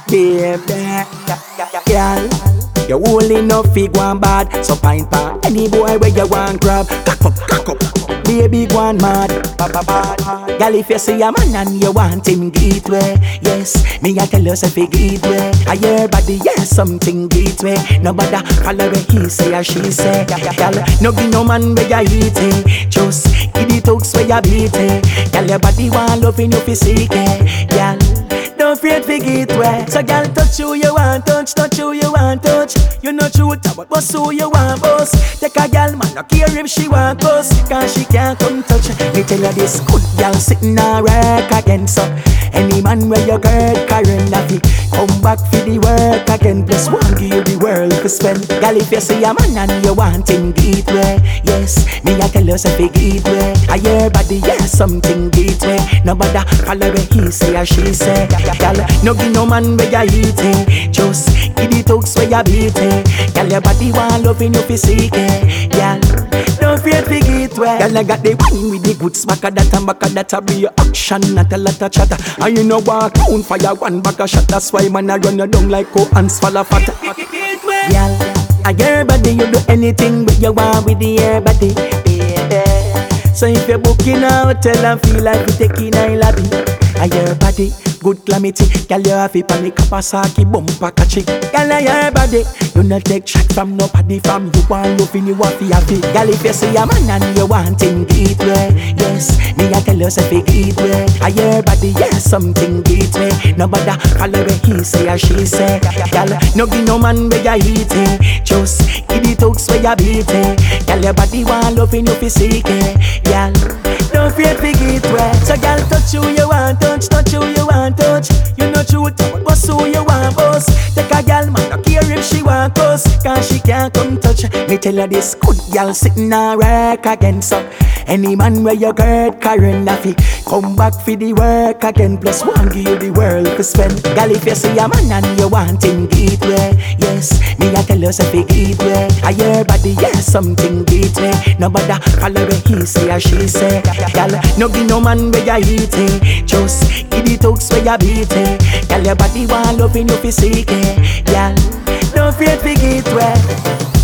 baby. Girl, you only enough fi go and bad. So pint pa any boy where you want grab. Cock up, baby go and mad. Girl, if you see a man and you want him get way, yes, me I tell you say fi get way. I hear body, yes, something get way. Nobody follow where he say or she say. Girl, no give no man where you eat it. Just give the talks where you beat it. Girl, your body want loving you fi seek it. Girl, don't afraid to get wet. So girl, touch who you want touch, touch who you want touch. You know truth about boss who you want boss. Take a girl man, no care if she want boss, cause she can't come touch. Me tell you this, good girl sitting a work again. So any man where you girl carrying laffy, come back for the work again. Plus one give you the world to spend. Girl, if you see a man and you want him get way, yes, me I tell you say fi get way. I hear body, yes, something get way. Nobody follow where he say or she say. Girl, no give no man where you eat it. Just give the talks where you beat it. Girl, your body want loving you fi seek it. Girl, don't afraid to get wet. Girl, I got the wine with the good smack of that and back of that. Be your action, not a lot of chatter. And you know walk down for your one back a shot. That's why man I run you down like co ants fall fat. Girl, I hear body you do anything but you want with the air body, baby. So if you're booking a hotel and feel like you taking a lobby, I hear body, good calamity. Girl, you have a panic, Kawasaki, bumper catchy. Girl, I hear body, you not take shot from nobody from you want loving you have to happy. Girl, if you see a man and you want him get way, yes, me I tell you say fi get way. I hear body, yes, something get way. Nobody follow where he say or she say. Girl, no give no man where you eat it. Just give the talks where you beat it. Girl, your body want loving you fi seek it. Girl, don't afraid to get wet. So girl, touch who you want touch, touch who you want touch. You know truth, boss who you want boss. Take a girl man, no care if she want cuss, cause she can't come touch. Me tell you this, good girl sitting a work again. So any man where you gird carrying laffy, come back for the work again. Plus one give you the world to spend. Girl, if you see a man and you want him get way, yes, me I tell you say fi get way. I hear body, yes, something get way. Nobody follow where he say or she say. Girl, no give no man where you eat it. Just give the talks where you beat it. Girl, your body want loving you fi seek it. Girl, don't afraid to get wet.